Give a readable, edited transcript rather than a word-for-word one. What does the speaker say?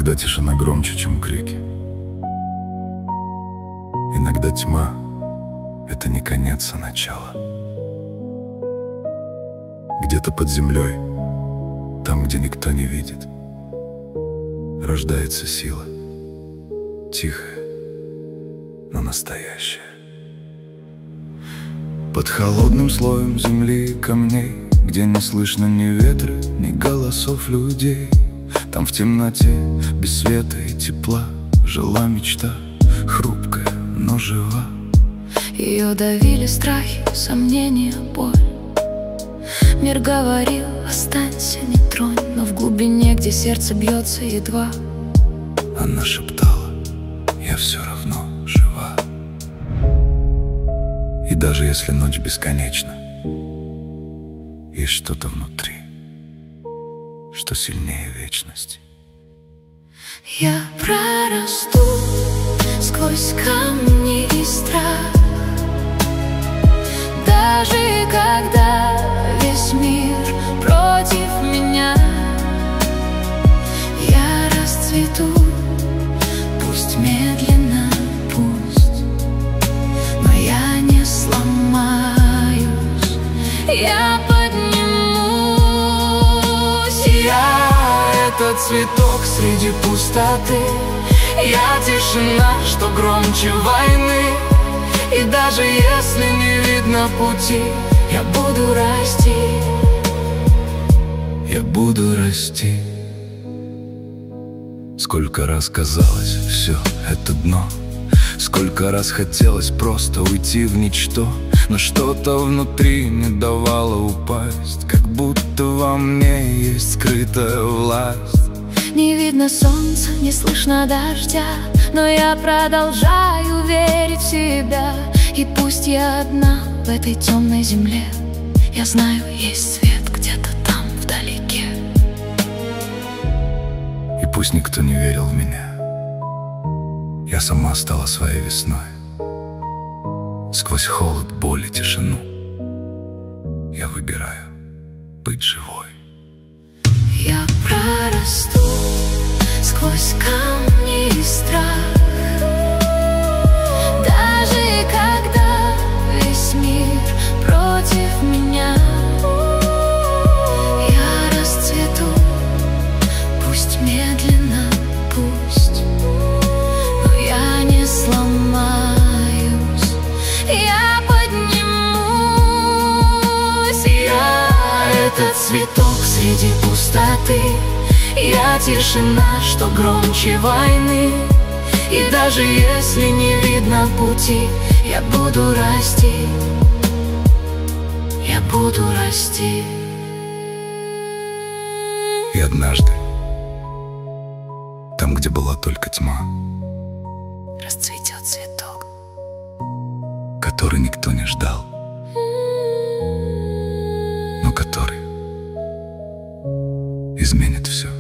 Иногда тишина громче, чем крики. Иногда тьма — это не конец, а начало. Где-то под землей, там, где никто не видит, рождается сила. Тихая, но настоящая. Под холодным слоем земли и камней, где не слышно ни ветра, ни голосов людей, там в темноте, без света и тепла, жила мечта, хрупкая, но жива. Ее давили страхи, сомнения, боль. Мир говорил: останься, не тронь. Но в глубине, где сердце бьется едва, она шептала: я все равно жива. И даже если ночь бесконечна, есть что-то внутри, что сильнее вечности. Я прорасту сквозь камни и страх, даже когда весь мир против меня. Я расцвету, пусть медленно, пусть, но я не сломаюсь. Я поднимусь. Я этот цветок среди пустоты. Я тишина, что громче войны. И даже если не видно пути, я буду расти. Я буду расти. Сколько раз казалось, все это дно. Сколько раз хотелось просто уйти в ничто, но что-то внутри не давало упасть, как будто во мне есть скрытая власть. Не видно солнца, не слышно дождя, но я продолжаю верить в себя. И пусть я одна в этой темной земле, я знаю, есть свет где-то там вдалеке. И пусть никто не верил в меня, я сама стала своей весной. Сквозь холод, боль и тишину я выбираю быть живой. Я прорасту сквозь камни и страх, даже когда весь мир против меня. Я расцвету, пусть медленно, пусть, но я не сломаюсь. Я поднимусь. Я этот цветок среди пустоты. Я тишина, что громче войны. И даже если не видно пути, я буду расти. Я буду расти. И однажды, там, где была только тьма, расцветет цветок, который никто не ждал, но который изменит все.